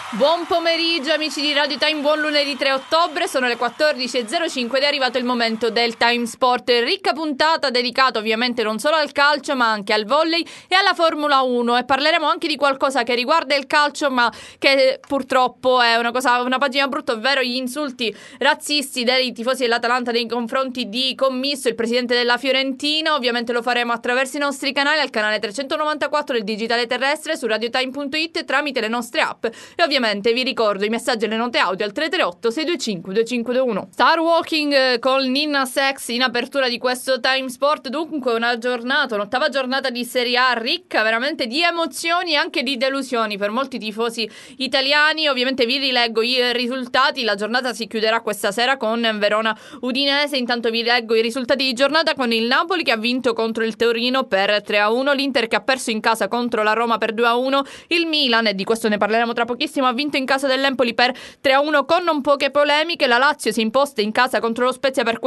Buon pomeriggio amici di Radio Time, buon lunedì 3 ottobre, sono le 14.05 ed è arrivato il momento del Time Sport, ricca puntata dedicata ovviamente non solo al calcio ma anche al volley e alla Formula 1 e parleremo anche di qualcosa che riguarda il calcio ma che purtroppo è una pagina brutta, ovvero gli insulti razzisti dei tifosi dell'Atalanta nei confronti di Commisso, il presidente della Fiorentina. Ovviamente lo faremo attraverso i nostri canali, al canale 394 del digitale terrestre, su radiotime.it tramite le nostre app e ovviamente vi ricordo i messaggi e le note audio al 338 625 2521. Star Walking con Nina Sex in apertura di questo Time Sport. Dunque un'ottava giornata di Serie A ricca veramente di emozioni e anche di delusioni per molti tifosi italiani. Ovviamente vi rileggo i risultati. La giornata si chiuderà questa sera con Verona Udinese. Intanto vi leggo i risultati di giornata con il Napoli che ha vinto contro il Torino per 3-1, l'Inter che ha perso in casa contro la Roma per 2-1, il Milan, e di questo ne parleremo tra pochissimo, ha vinto in casa dell'Empoli per 3-1 con non poche polemiche. La Lazio si è imposta in casa contro lo Spezia per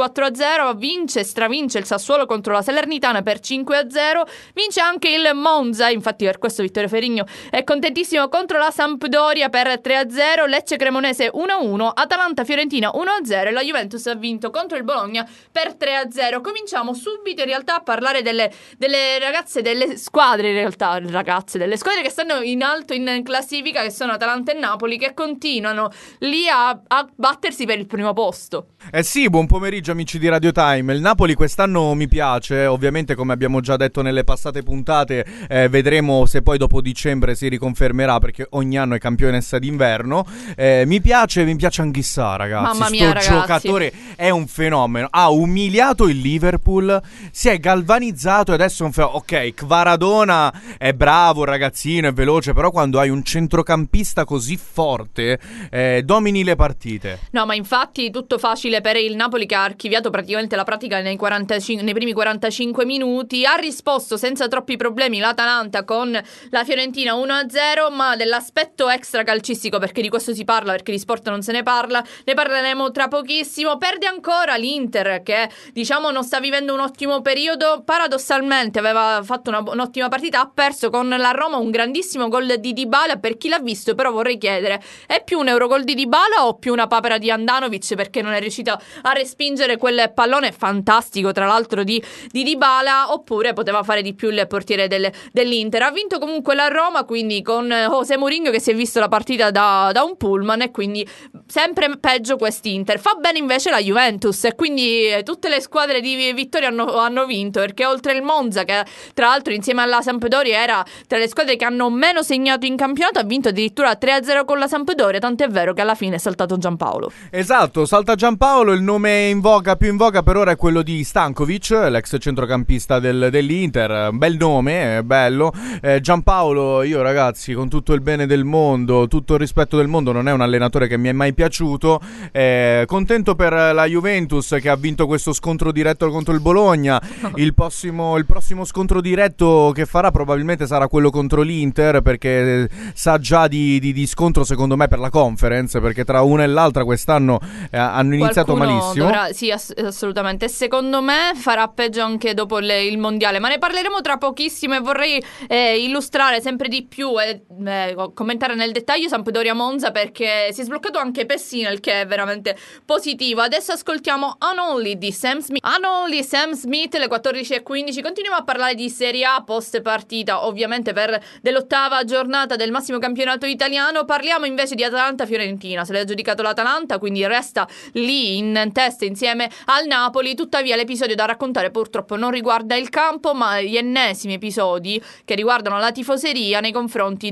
4-0, stravince il Sassuolo contro la Salernitana per 5-0, vince anche il Monza, infatti per questo Vittorio Ferrigno è contentissimo, contro la Sampdoria per 3-0, Lecce Cremonese 1-1, Atalanta Fiorentina 1-0 e la Juventus ha vinto contro il Bologna per 3-0. Cominciamo subito in realtà a parlare delle ragazze, delle squadre in realtà, delle squadre che stanno in alto in classifica, che sono Atalanta e Napoli, che continuano lì a battersi per il primo posto. Sì, buon pomeriggio amici di Radio Time. Il Napoli quest'anno mi piace, ovviamente come abbiamo già detto nelle passate puntate, vedremo se poi dopo dicembre si riconfermerà, perché ogni anno è campionessa d'inverno. Mi piace Anghissà, ragazzi. Mamma mia, sto ragazzi, giocatore è un fenomeno. Ha umiliato il Liverpool, si è galvanizzato e adesso è un fenomeno. Ok, Kvaradona è bravo, ragazzino, è veloce, però quando hai un centrocampista così forte domini le partite. No, ma infatti tutto facile per il Napoli, che ha archiviato praticamente la pratica nei primi 45 minuti. Ha risposto senza troppi problemi l'Atalanta con la Fiorentina 1-0, ma dell'aspetto extra calcistico, perché di questo si parla, perché di sport non se ne parla, ne parleremo tra pochissimo. Perde ancora l'Inter, che diciamo non sta vivendo un ottimo periodo. Paradossalmente aveva fatto un'ottima partita, ha perso con la Roma, un grandissimo gol di Dybala. Per chi l'ha visto però vorrei chiedere, è più un Eurogol di Dybala o più una papera di Handanovic, perché non è riuscita a respingere quel pallone fantastico tra l'altro di Dybala, oppure poteva fare di più il portiere dell'Inter. Ha vinto comunque la Roma, quindi con José Mourinho che si è visto la partita da un pullman, e quindi sempre peggio quest'Inter. Fa bene invece la Juventus, e quindi tutte le squadre di vittoria hanno vinto, perché oltre il Monza, che tra l'altro insieme alla Sampdoria era tra le squadre che hanno meno segnato in campionato, ha vinto addirittura 3-0 con la Sampdoria, tant'è vero che alla fine è saltato Giampaolo. Esatto, salta Giampaolo. Il nome più in voga per ora è quello di Stankovic, l'ex centrocampista dell'Inter. Bel nome, bello. Giampaolo, io ragazzi, con tutto il bene del mondo, tutto il rispetto del mondo, non è un allenatore che mi è mai piaciuto. Contento per la Juventus che ha vinto questo scontro diretto contro il Bologna. Il prossimo scontro diretto che farà probabilmente sarà quello contro l'Inter, perché sa già di scontro secondo me per la Conference, perché tra una e l'altra quest'anno hanno iniziato malissimo. Sì, assolutamente. Secondo me farà peggio anche dopo il mondiale, ma ne parleremo tra pochissimo, e vorrei illustrare sempre di più e commentare nel dettaglio Sampdoria Monza, perché si è sbloccato anche Pessina, il che è veramente positivo. Adesso ascoltiamo Unholy di Sam Smith. Unholy, Sam Smith, le 14:15. Continuiamo a parlare di Serie A post partita, ovviamente dell'ottava giornata del massimo campionato italiano. Parliamo invece di Atalanta-Fiorentina. Se l'ha giudicato l'Atalanta, quindi resta lì in testa insieme al Napoli. Tuttavia l'episodio da raccontare purtroppo non riguarda il campo, ma gli ennesimi episodi che riguardano la tifoseria nei confronti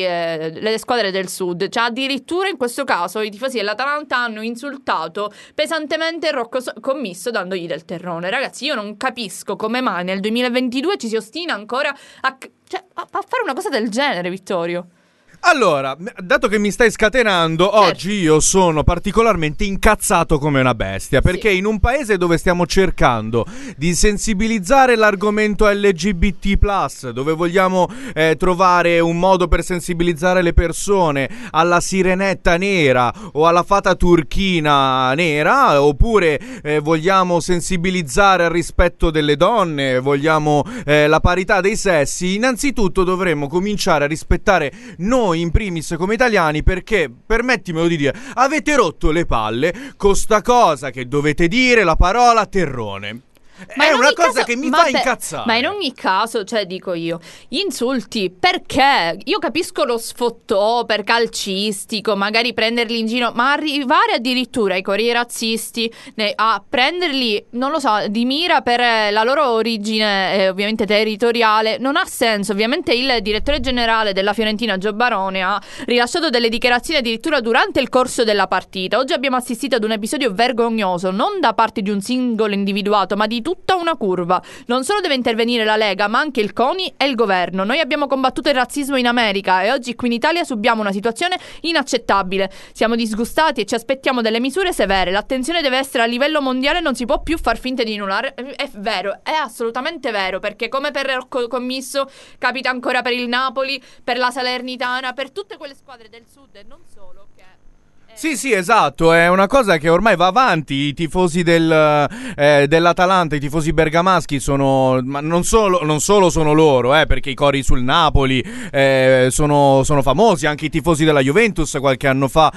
delle squadre del sud. Cioè addirittura in questo caso i tifosi dell'Atalanta hanno insultato pesantemente Rocco Commisso, dandogli del terrone. Ragazzi, io non capisco come mai nel 2022 ci si ostina ancora a fare una cosa del genere, Vittorio. Allora, dato che mi stai scatenando, oggi io sono particolarmente incazzato come una bestia, perché in un paese dove stiamo cercando di sensibilizzare l'argomento LGBT+, dove vogliamo trovare un modo per sensibilizzare le persone alla sirenetta nera o alla fata turchina nera, oppure vogliamo sensibilizzare al rispetto delle donne, vogliamo la parità dei sessi, innanzitutto dovremmo cominciare a rispettare noi noi in primis come italiani, perché, permettimelo di dire, avete rotto le palle con sta cosa che dovete dire la parola terrone. È una cosa che mi fa incazzare. Ma in ogni caso, cioè dico io, gli insulti, perché? Io capisco lo sfottò per calcistico, magari prenderli in giro, ma arrivare addirittura ai cori razzisti, a prenderli, non lo so, di mira per la loro origine ovviamente territoriale, non ha senso. Ovviamente il direttore generale della Fiorentina, Gio Barone, ha rilasciato delle dichiarazioni addirittura durante il corso della partita. Oggi abbiamo assistito ad un episodio vergognoso, non da parte di un singolo individuato, ma di tutta una curva. Non solo deve intervenire la Lega, ma anche il CONI e il governo. Noi abbiamo combattuto il razzismo in America e oggi qui in Italia subiamo una situazione inaccettabile. Siamo disgustati e ci aspettiamo delle misure severe. L'attenzione deve essere a livello mondiale, non si può più far finta di nullare. È vero, è assolutamente vero, perché come per Rocco Commisso capita ancora per il Napoli, per la Salernitana, per tutte quelle squadre del sud e non solo, che Sì, esatto, è una cosa che ormai va avanti. I tifosi dell'Atalanta, i tifosi bergamaschi sono, ma non solo sono loro, perché i cori sul Napoli sono famosi. Anche i tifosi della Juventus qualche anno fa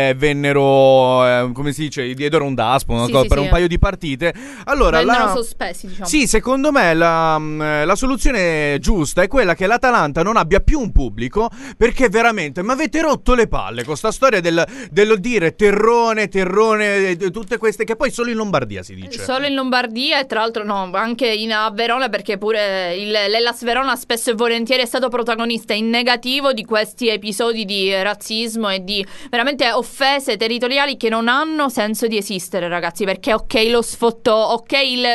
vennero, come si dice, diedero un daspo per un paio di partite. Allora, vennero sospesi, diciamo. Sì, secondo me la soluzione giusta è quella che l'Atalanta non abbia più un pubblico, perché veramente, ma avete rotto le palle con sta storia dello dire terrone, tutte queste, che poi solo in Lombardia si dice. Solo in Lombardia, e tra l'altro no, anche a Verona, perché pure l'Hellas Verona spesso e volentieri è stato protagonista in negativo di questi episodi di razzismo e di veramente offese territoriali che non hanno senso di esistere, ragazzi, perché ok lo sfottò, ok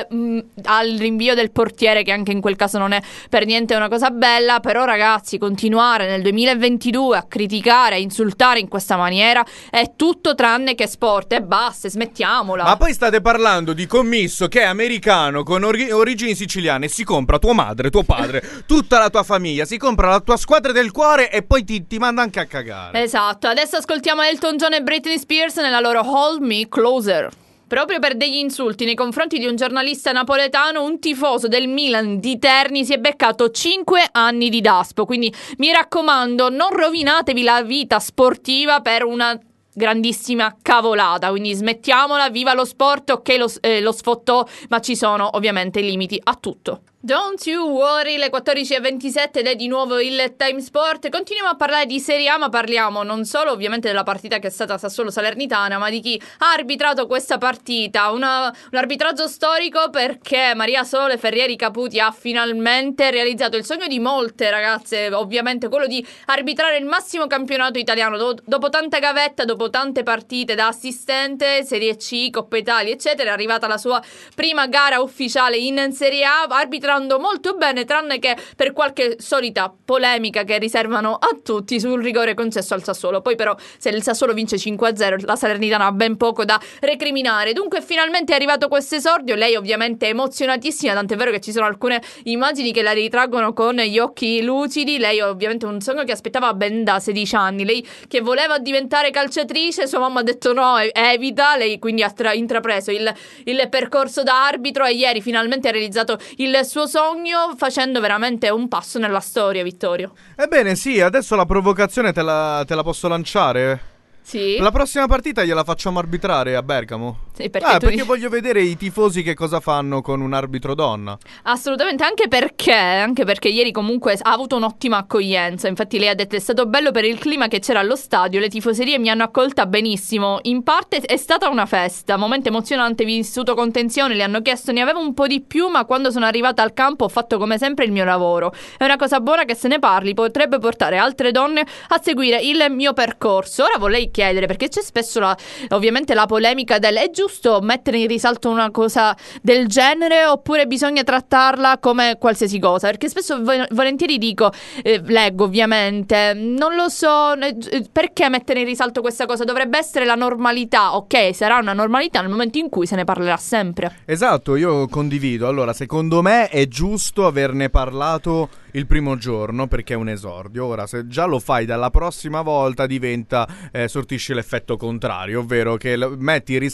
al rinvio del portiere, che anche in quel caso non è per niente una cosa bella, però ragazzi, continuare nel 2022 a criticare, a insultare in questa maniera è tutto tranne che sport, e basta, smettiamola. Ma poi state parlando di Commisso, che è americano con origini siciliane, si compra tua madre, tuo padre, tutta la tua famiglia, si compra la tua squadra del cuore e poi ti manda anche a cagare. Esatto, adesso ascoltiamo Elton John e Britney Spears nella loro Hold Me Closer. Proprio per degli insulti nei confronti di un giornalista napoletano, un tifoso del Milan di Terni si è beccato 5 anni di daspo. Quindi mi raccomando, non rovinatevi la vita sportiva per una grandissima cavolata, quindi smettiamola. Viva lo sport, ok lo sfottò, ma ci sono ovviamente limiti a tutto. Don't you worry, le 14:27 ed è di nuovo il Time Sport. Continuiamo a parlare di Serie A, ma parliamo non solo ovviamente della partita che è stata Sassuolo-Salernitana, ma di chi ha arbitrato questa partita. Un arbitraggio storico, perché Maria Sole Ferrieri Caputi ha finalmente realizzato il sogno di molte ragazze, ovviamente quello di arbitrare il massimo campionato italiano. Dopo tanta gavetta, dopo tante partite da assistente, Serie C, Coppa Italia eccetera, è arrivata la sua prima gara ufficiale in Serie A, arbitrando molto bene, tranne che per qualche solita polemica che riservano a tutti sul rigore concesso al Sassuolo. Poi però se il Sassuolo vince 5-0 la Salernitana ha ben poco da recriminare. Dunque finalmente è arrivato questo esordio, lei ovviamente è emozionatissima, tant'è vero che ci sono alcune immagini che la ritraggono con gli occhi lucidi. Lei ovviamente un sogno che aspettava ben da 16 anni, lei che voleva diventare calciatrice, sua mamma ha detto no, evita, lei quindi ha intrapreso il percorso da arbitro e ieri finalmente ha realizzato il suo sogno, facendo veramente un passo nella storia, Vittorio. Ebbene sì, adesso la provocazione te la posso lanciare? Sì. La prossima partita gliela facciamo arbitrare a Bergamo. Sì, perché voglio vedere i tifosi che cosa fanno con un arbitro donna. Assolutamente, anche perché ieri comunque ha avuto un'ottima accoglienza. Infatti lei ha detto è stato bello per il clima che c'era allo stadio, le tifoserie mi hanno accolta benissimo, in parte è stata una festa, momento emozionante vissuto con tensione, le hanno chiesto ne avevo un po' di più, ma quando sono arrivata al campo ho fatto come sempre il mio lavoro. È una cosa buona che se ne parli, potrebbe portare altre donne a seguire il mio percorso. Ora vorrei chiedere, perché c'è spesso ovviamente la polemica del è giusto mettere in risalto una cosa del genere oppure bisogna trattarla come qualsiasi cosa, perché spesso volentieri dico leggo ovviamente, non lo so perché mettere in risalto questa cosa, dovrebbe essere la normalità. Ok, sarà una normalità nel momento in cui se ne parlerà sempre. Esatto, io condivido. Allora, secondo me è giusto averne parlato il primo giorno, perché è un esordio. Ora, se già lo fai dalla prossima volta, sortisce l'effetto contrario, ovvero che metti in risalto sempre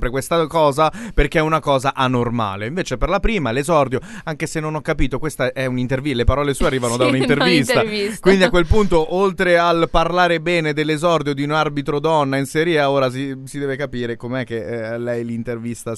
sempre questa cosa perché è una cosa anormale. Invece per la prima, l'esordio, anche se non ho capito, questa è un'intervista, le parole sue arrivano da un'intervista. Quindi a quel punto, oltre al parlare bene dell'esordio di un arbitro donna in Serie A, ora si deve capire com'è che lei l'intervista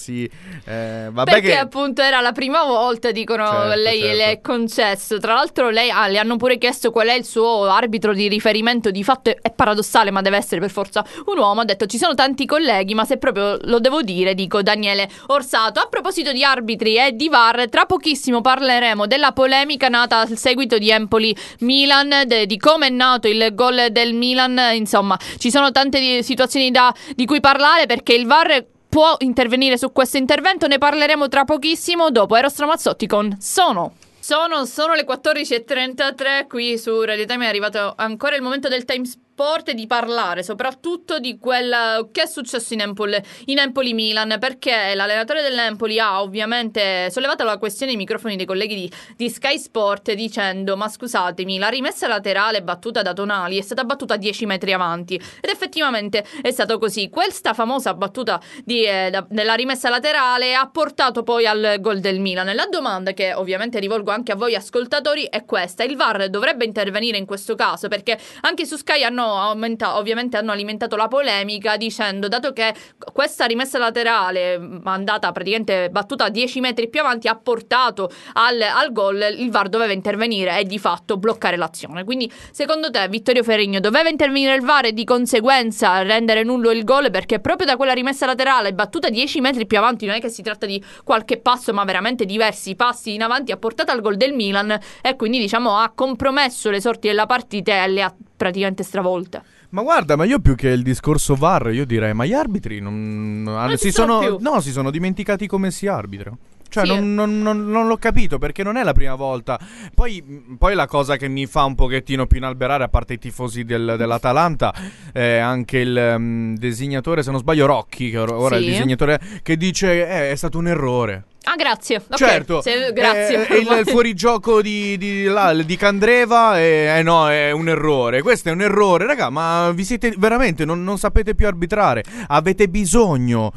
vabbè, perché che appunto era la prima volta, dicono, certo, lei certo. le è concesso. Tra l'altro le hanno pure chiesto qual è il suo arbitro di riferimento. Di fatto è paradossale, ma deve essere per forza un uomo. Ha detto ci sono tanti colleghi, ma se proprio lo devo dire dico Daniele Orsato. A proposito di arbitri e di VAR, tra pochissimo parleremo della polemica nata al seguito di Empoli-Milan, di come è nato il gol del Milan. Insomma, ci sono tante situazioni di cui parlare, perché il VAR può intervenire su questo intervento. Ne parleremo tra pochissimo, dopo Eros Ramazzotti con Sono le 14.33 qui su Radio Time. È arrivato ancora il momento del Time Sport e di parlare soprattutto di quello che è successo in Empoli-Milan, perché l'allenatore dell'Empoli ha ovviamente sollevato la questione ai microfoni dei colleghi di Sky Sport, dicendo: ma scusatemi, la rimessa laterale battuta da Tonali è stata battuta a 10 metri avanti, ed effettivamente è stato così. Questa famosa battuta della rimessa laterale ha portato poi al gol del Milan. La domanda che ovviamente rivolgo anche a voi ascoltatori è questa: il VAR dovrebbe intervenire in questo caso? Perché anche su Sky hanno alimentato la polemica dicendo, dato che questa rimessa laterale andata praticamente battuta a 10 metri più avanti ha portato al gol, il VAR doveva intervenire e di fatto bloccare l'azione. Quindi secondo te, Vittorio Ferrigno, doveva intervenire il VAR e di conseguenza rendere nullo il gol? Perché proprio da quella rimessa laterale battuta 10 metri più avanti, non è che si tratta di qualche passo, ma veramente diversi passi in avanti, ha portato al gol del Milan e quindi diciamo ha compromesso le sorti della partita e le ha praticamente stravolte. Ma guarda, ma io più che il discorso VAR, io direi, ma gli arbitri si sono dimenticati come si arbitra. Cioè sì. non l'ho capito, perché non è la prima volta. Poi la cosa che mi fa un pochettino più inalberare, a parte i tifosi dell'Atalanta, è anche il designatore, se non sbaglio Rocchi, che ora è il disegnatore, che dice è stato un errore. Ah, grazie. Okay. Certo, grazie. Il fuorigioco di Candreva no, è un errore. Questo è un errore, raga, ma vi siete veramente non sapete più arbitrare. Avete bisogno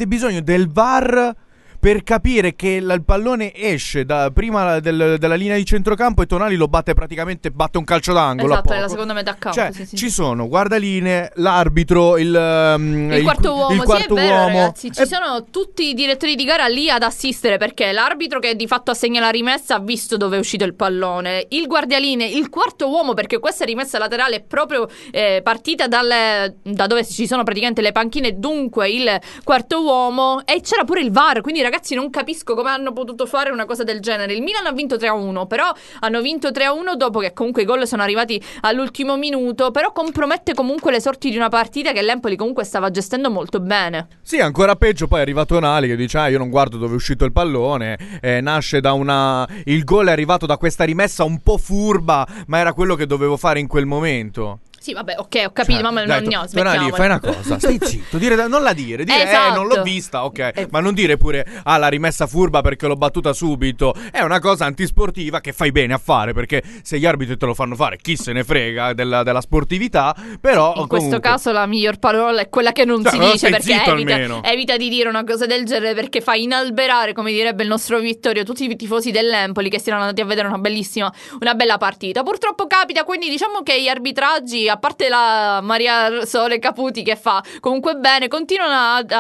del VAR per capire che il pallone esce prima della linea di centrocampo e Tonali lo batte un calcio d'angolo. Esatto, è la seconda metà campo. Cioè, sì. ci sono guardalinee, l'arbitro, il quarto uomo. Il quarto sì, è vero, uomo. Ragazzi, ci sono tutti i direttori di gara lì ad assistere, perché l'arbitro che di fatto assegna la rimessa ha visto dove è uscito il pallone, il guardialinee, il quarto uomo, perché questa rimessa laterale è proprio partita da dove ci sono praticamente le panchine, dunque il quarto uomo, e c'era pure il VAR. Quindi ragazzi, non capisco come hanno potuto fare una cosa del genere. Il Milan ha vinto 3-1, però hanno vinto 3-1 dopo che comunque i gol sono arrivati all'ultimo minuto, però compromette comunque le sorti di una partita che l'Empoli comunque stava gestendo molto bene. Sì, ancora peggio poi è arrivato Tonali che dice io non guardo dove è uscito il pallone, nasce da il gol è arrivato da questa rimessa un po' furba, ma era quello che dovevo fare in quel momento. Sì, vabbè, ok, ho capito, cioè, ma Tonali, fai una cosa, stai zitto, non la dire esatto. Non l'ho vista, ok, ma non dire pure la rimessa furba perché l'ho battuta subito. È una cosa antisportiva che fai bene a fare, perché se gli arbitri te lo fanno fare, chi se ne frega della sportività. Però in questo caso la miglior parola è quella che non si dice, perché evita di dire una cosa del genere, perché fa inalberare, come direbbe il nostro Vittorio, tutti i tifosi dell'Empoli che si erano andati a vedere una bella partita. Purtroppo capita, quindi diciamo che gli arbitraggi, a parte la Maria Sole Caputi che fa comunque bene, continuano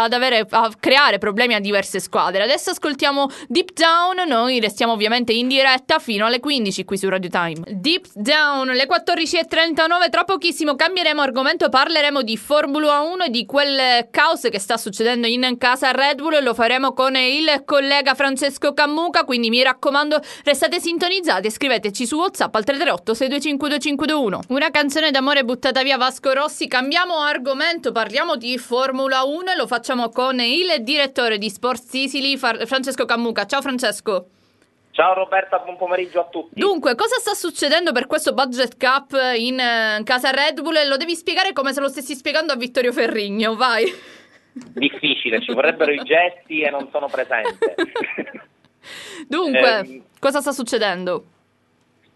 a creare problemi a diverse squadre. Adesso ascoltiamo Deep Down, noi restiamo ovviamente in diretta fino alle 15 qui su Radio Time. Deep Down, le 14.39, tra pochissimo cambieremo argomento, parleremo di Formula 1 e di quel caos che sta succedendo in casa Red Bull. Lo faremo con il collega Francesco Cammuca, quindi mi raccomando restate sintonizzati e scriveteci su WhatsApp al 338 625 2521. Una canzone d'amore buttata via Vasco Rossi. Cambiamo argomento, parliamo di Formula 1 e lo facciamo con il direttore di Sports Sicily, Francesco Cammuca. Ciao Francesco. Ciao Roberta, buon pomeriggio a tutti. Dunque, cosa sta succedendo per questo budget cap in casa Red Bull? Lo devi spiegare come se lo stessi spiegando a Vittorio Ferrigno, vai. Difficile, ci vorrebbero i gesti e non sono presente. Dunque, cosa sta succedendo?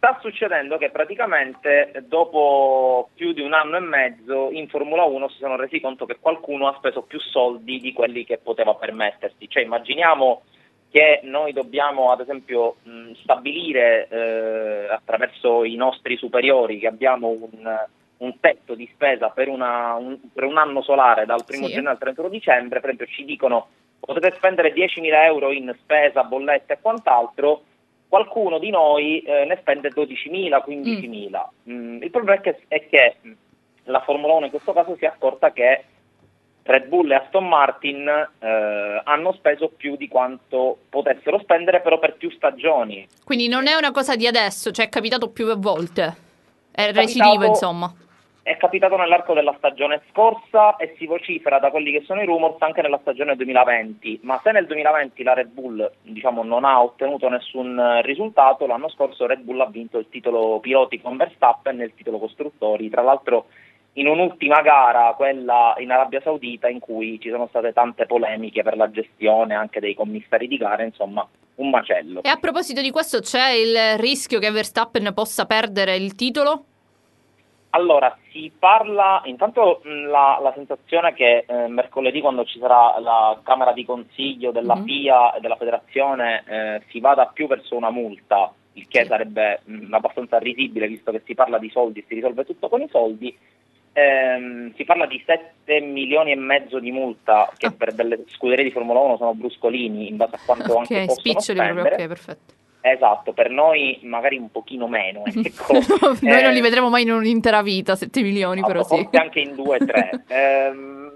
sta succedendo che praticamente dopo più di un anno e mezzo in Formula 1 si sono resi conto che qualcuno ha speso più soldi di quelli che poteva permettersi. Cioè immaginiamo che noi dobbiamo ad esempio stabilire attraverso i nostri superiori che abbiamo un tetto di spesa per un anno solare dal 1 gennaio al 31 dicembre, per esempio ci dicono potete spendere 10.000 euro in spesa, bollette e quant'altro. Qualcuno di noi ne spende 12.000, 15.000. Il problema è che la Formula 1 in questo caso si è accorta che Red Bull e Aston Martin hanno speso più di quanto potessero spendere, però per più stagioni. Quindi non è una cosa di adesso, cioè è capitato più volte. È recidivo, insomma. È capitato nell'arco della stagione scorsa e si vocifera da quelli che sono i rumors anche nella stagione 2020, ma se nel 2020 la Red Bull non ha ottenuto nessun risultato, l'anno scorso Red Bull ha vinto il titolo piloti con Verstappen e il titolo costruttori, tra l'altro in un'ultima gara, quella in Arabia Saudita, in cui ci sono state tante polemiche per la gestione anche dei commissari di gara, insomma un macello. E a proposito di questo, c'è il rischio che Verstappen possa perdere il titolo? Allora, si parla, intanto la sensazione è che mercoledì, quando ci sarà la Camera di Consiglio della FIA e della Federazione, si vada più verso una multa, il che sarebbe abbastanza risibile, visto che si parla di soldi, si risolve tutto con i soldi. Si parla di 7 milioni e mezzo di multa, che per delle scuderie di Formula 1 sono bruscolini, in base a quanto anche possono spendere. Ok, perfetto. Esatto, per noi magari un pochino meno. Ecco. Noi non li vedremo mai in un'intera vita, 7 milioni, però sì. Forse anche in 2-3.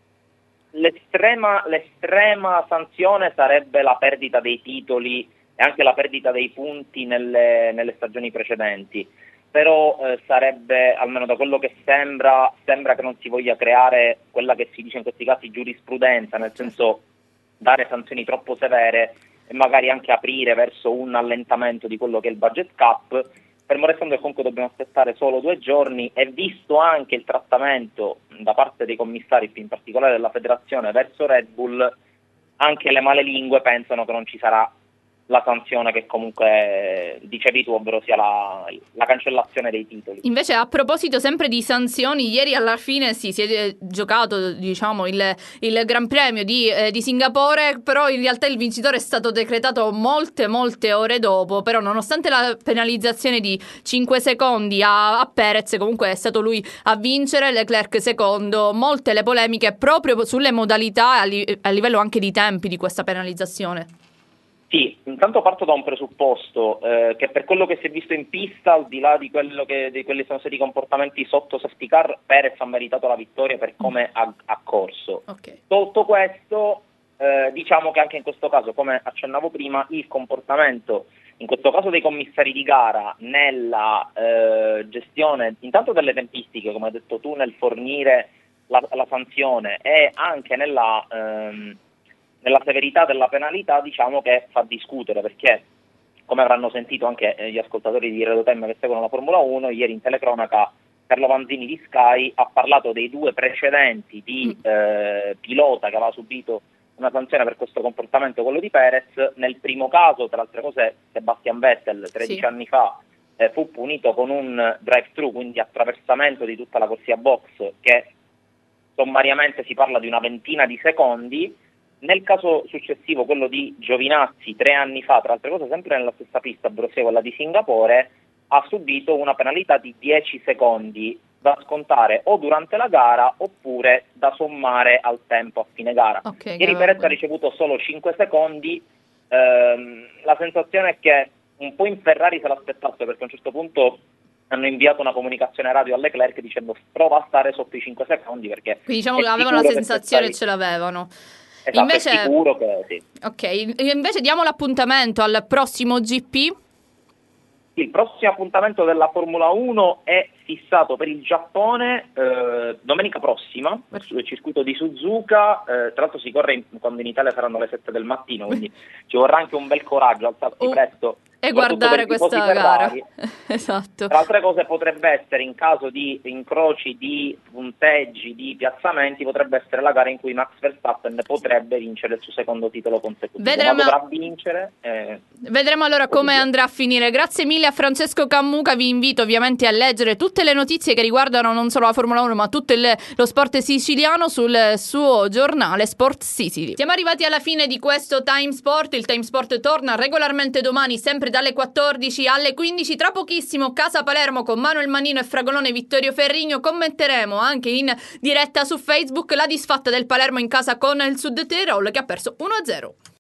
L'estrema sanzione sarebbe la perdita dei titoli e anche la perdita dei punti nelle stagioni precedenti. Però sarebbe, almeno da quello che sembra che non si voglia creare quella che si dice in questi casi giurisprudenza, nel senso dare sanzioni troppo severe e magari anche aprire verso un allentamento di quello che è il budget cap, fermo restando che comunque dobbiamo aspettare solo 2 giorni, e visto anche il trattamento da parte dei commissari, in particolare della federazione, verso Red Bull, anche le male lingue pensano che non ci sarà la sanzione che comunque dicevi tu, ovvero sia la cancellazione dei titoli. Invece, a proposito sempre di sanzioni, ieri alla fine si è giocato, diciamo, il Gran Premio di Singapore, però in realtà il vincitore è stato decretato molte ore dopo. Però nonostante la penalizzazione di 5 secondi a Perez, comunque è stato lui a vincere, Leclerc secondo. Molte le polemiche proprio sulle modalità a livello anche di tempi di questa penalizzazione. Sì, intanto parto da un presupposto, che per quello che si è visto in pista, al di là di quelli sono stati i comportamenti sotto safety car, Perez ha meritato la vittoria per come ha corso. Okay. Tutto questo, diciamo che anche in questo caso, come accennavo prima, il comportamento, in questo caso dei commissari di gara, nella gestione intanto delle tempistiche, come hai detto tu, nel fornire la sanzione, e anche nella severità della penalità, diciamo che fa discutere, perché come avranno sentito anche gli ascoltatori di Radio Time che seguono la Formula 1, ieri in telecronaca Carlo Vanzini di Sky ha parlato dei 2 precedenti di pilota che aveva subito una sanzione per questo comportamento, quello di Perez. Nel primo caso, tra altre cose, Sebastian Vettel 13 anni fa fu punito con un drive-thru, quindi attraversamento di tutta la corsia box, che sommariamente si parla di una ventina di secondi. Nel caso successivo, quello di Giovinazzi, 3 anni fa, tra altre cose sempre nella stessa pista, ovvero quella di Singapore, ha subito una penalità di 10 secondi da scontare o durante la gara oppure da sommare al tempo a fine gara. Ieri Perez ha ricevuto solo 5 secondi, la sensazione è che un po' in Ferrari se l'aspettasse, perché a un certo punto hanno inviato una comunicazione radio a Leclerc dicendo prova a stare sotto i 5 secondi, perché quindi diciamo che avevano la sensazione e ce l'avevano. Esatto, invece, è sicuro che sì. Ok, invece diamo l'appuntamento al prossimo GP. Il prossimo appuntamento della Formula 1 è fissato per il Giappone domenica prossima sul circuito di Suzuka. Tra l'altro si corre quando in Italia saranno le 7 del mattino, quindi ci vorrà anche un bel coraggio, alzarsi presto e guardare questa gara. Esatto. Tra altre cose potrebbe essere, in caso di incroci di punteggi, di piazzamenti, potrebbe essere la gara in cui Max Verstappen potrebbe vincere il suo secondo titolo consecutivo. Vedremo, ma potrà vincere. Vedremo allora come andrà a finire. Grazie mille a Francesco Cammuca, vi invito ovviamente a leggere tutte le notizie che riguardano non solo la Formula 1 ma tutto lo sport siciliano sul suo giornale Sport Sicily. Siamo arrivati alla fine di questo Time Sport. Il Time Sport torna regolarmente domani, sempre dalle 14 alle 15. Tra pochissimo Casa Palermo con Manuel Manino e Fragolone Vittorio Ferrigno. Commenteremo anche in diretta su Facebook la disfatta del Palermo in casa con il Sud Tirol che ha perso 1-0.